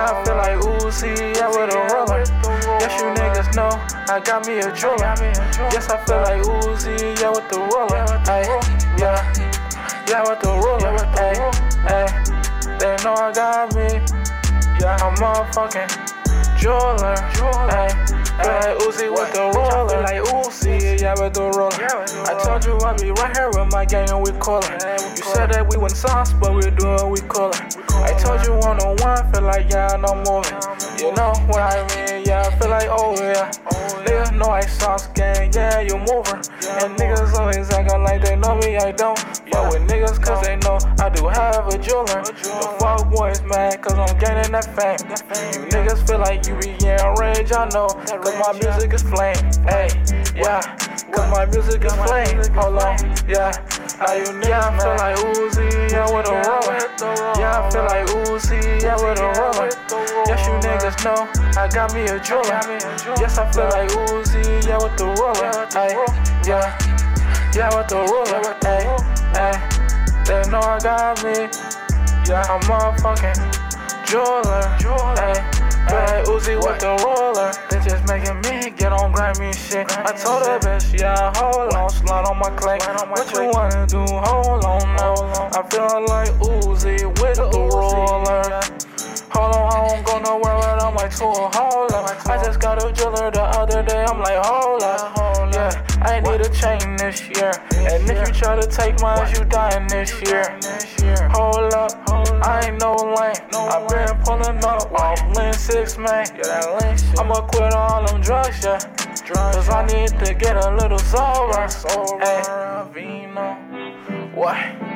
Yeah, I feel like Uzi, yeah, with a roller. Yes, you niggas know I got me a jeweler. Yes, I feel like Uzi, yeah, with the roller. Ay, yeah, with the roller. Ay, they know I got me. Yeah, I'm motherfucking jeweler. Ay, like Uzi with the roller. Like Uzi, yeah, with the roller. I told you I'd be right here with my gang and we callin'. You said that we went sauce, but we doing we callin'. I told you 101, feel like yeah, no moving. You know what I mean? Yeah, I feel like oh yeah. Niggas know I sauce gang, yeah, you moving. And niggas always actin' like they know me, I don't. Fuck with niggas cause they know I do have a jeweler. The fuck boys mad cause I'm gaining that fame. You niggas feel like you be in rage, I know. Cause my music is flame, hey, yeah. Cause my music is flame, hold on, yeah. Now you niggas I feel like Uzi, yeah, with a roller. Yeah, I feel like Uzi, yeah, with a roller. Yes, you niggas know I got me a jeweler. Yes, I feel like Uzi, yeah, with the roller. Ay, yeah, with the roller. Ay, they know I got me. Yeah, I'm motherfucking jeweler. Ay, like Uzi with the roller. They just making me get on grimy shit. I told her bitch, yeah, hold on, slide on my clay. What you wanna do? Hold on now. I feel like Uzi with the roller. Hold on, I don't go nowhere without my tool. Hold up, I just got a jeweler the other day. I'm like, hold up, yeah, I need a chain this year. And if you try to take mine, you dying this year. Hold up, I ain't no lame. I've been pulling up off Lean 6, man. I'ma quit all them drugs, yeah. Cause I need to get a little sober. Hey, what?